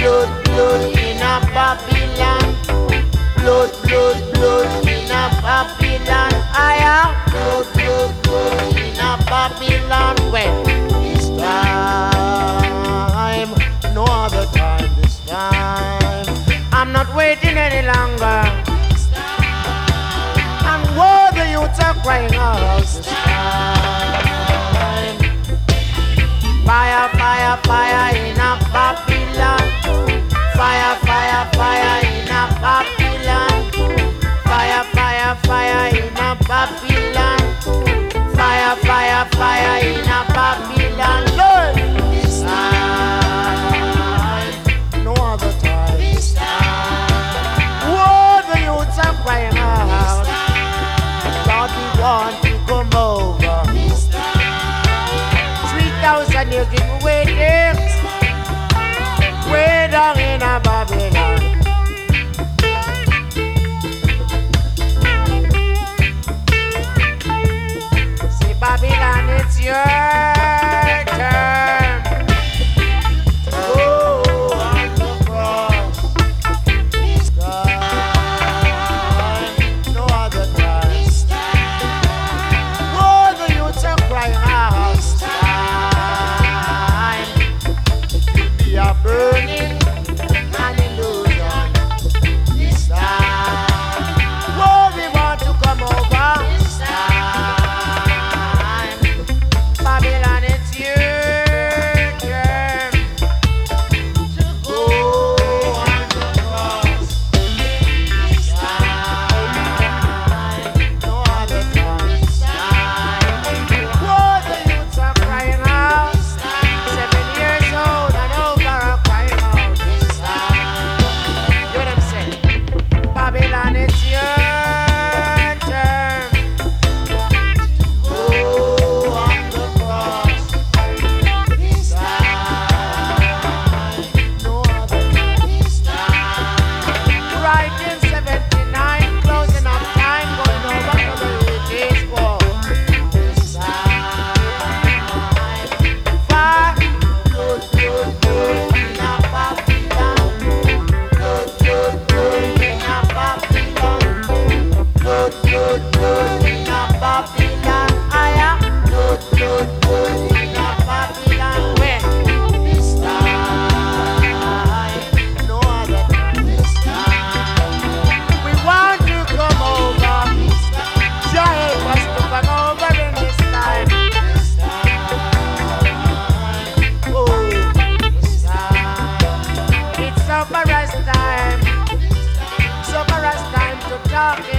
blood in a Babylon. Blood in a Babylon. I am blood in a Babylon. When this time, no other time this time. I'm not waiting any longer. And woe the youths are crying out this time. Fire, fire, fire in a Babylon. Fire, fire, fire in a Babylon. Fire, fire, fire in a Babylon. Fire, fire, fire in a Babylon. Lord, this time, no other time. This time, whoa, the youths are crying out. Lord, we want to come over. This time, 3,000 years been waiting, way down in a Babylon. Babylon, it's your turn. Go on the cross. This time, no other time. This time, oh, the youths are crying out. This time, it will be a burning hallelujah. This time, oh, we want to come over. This time. Babylon, it's your turn to go on the cross. This time, no other time. This time, whoa, the youths are crying out. 7 years old and over are crying out. This time, you know what I'm saying? Babylon, it's your turn to go on the cross. This time, no other time. This time, right in 79, closing up time, going over to the 80s war. This time, fire, blood in a Babylon. Blood in a Babylon. Blood in a Babylon. I am blood in a Babylon. When this time, no other time. This time, we want to come over. This time, help us to come over in this time. This time, oh, this time, it's summer's time. Summer's time to talk.